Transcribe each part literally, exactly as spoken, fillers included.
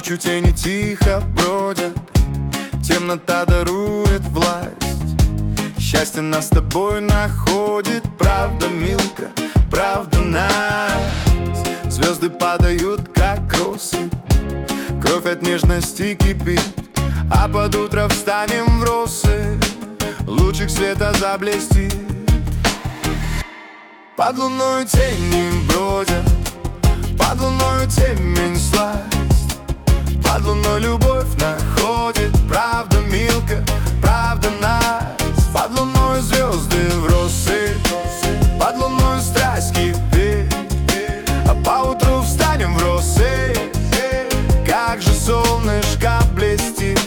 Ночью тени тихо бродят, темнота дарует власть. Счастье нас с тобой находит, правда, Милка, правда, нас. Звезды падают, как росы, кровь от нежности кипит, а под утро встанем в росы, лучик света заблестит. Под луною тени бродят, под луною темень сласть, под луной любовь находит, правда, Милка, правда, нас. Под луной звезды в росы, под луной страсть кипит, а поутру встанем в росы, как же солнышко блестит.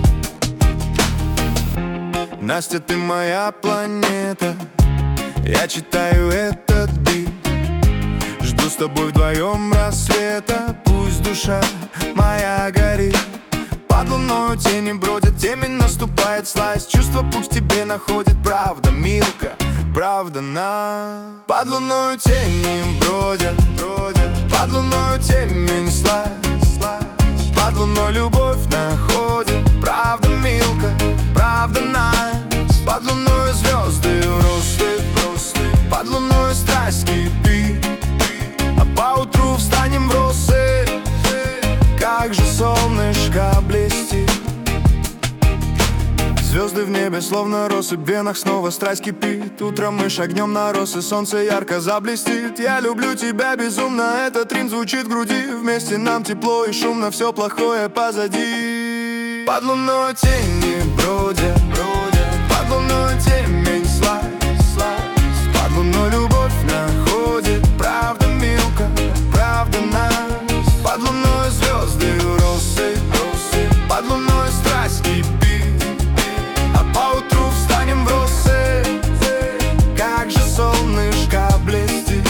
Настя, ты моя планета, я читаю этот бит, жду с тобой вдвоем рассвета, пусть душа моя горит. Под луною тени бродят, темень наступает сласть, чувство путь к тебе находит, правда, Милка, правда, на. Под луною тени бродят, бродят, под луною темень сласть, сласть, под луной любовь находит, правда, Милка, правда, нас. Под луною звезды в росы, под луною страсть кипит, а поутру встанем в росы, как же солнышко блестит. Звезды в небе, словно росы, в венах снова страсть кипит. Утром мы шагнем на росы, солнце ярко заблестит. Я люблю тебя безумно, этот рим звучит в груди. Вместе нам тепло и шумно, все плохое позади. Под луной тени бродят, бродят, под луной темень сласть, сласть, под луной любовь находит, правда, Милка, правда, нас. Под луной звезды в росы, росы, под луной страсть кипит, а поутру встанем в росы, как же солнышко блестит.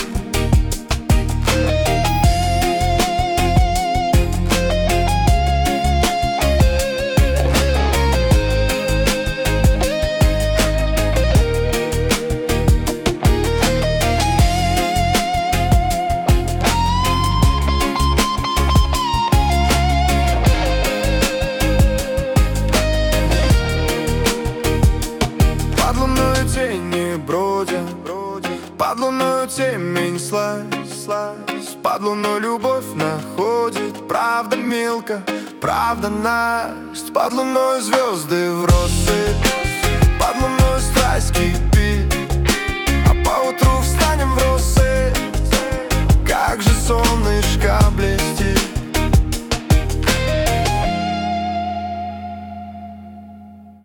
Тени бродят, бродят, под луною темень сласть, сласть, под луной любовь находит, правда, Милка, правда, Настя. Под луной звезды в росы,